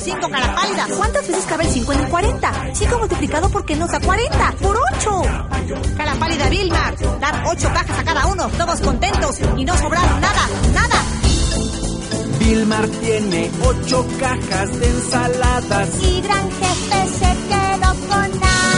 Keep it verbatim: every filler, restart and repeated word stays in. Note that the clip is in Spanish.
cinco, cara pálida. ¿Cuántas veces cabe el cinco en el cuarenta? cinco multiplicado por qué nos da cuarenta. ¡Por ocho! Cara pálida, Vilmar. Dar ocho cajas a cada uno, todos contentos y no sobraron nada, nada. Vilmar tiene ocho cajas de ensaladas y Gran Jefe se quedó con nada.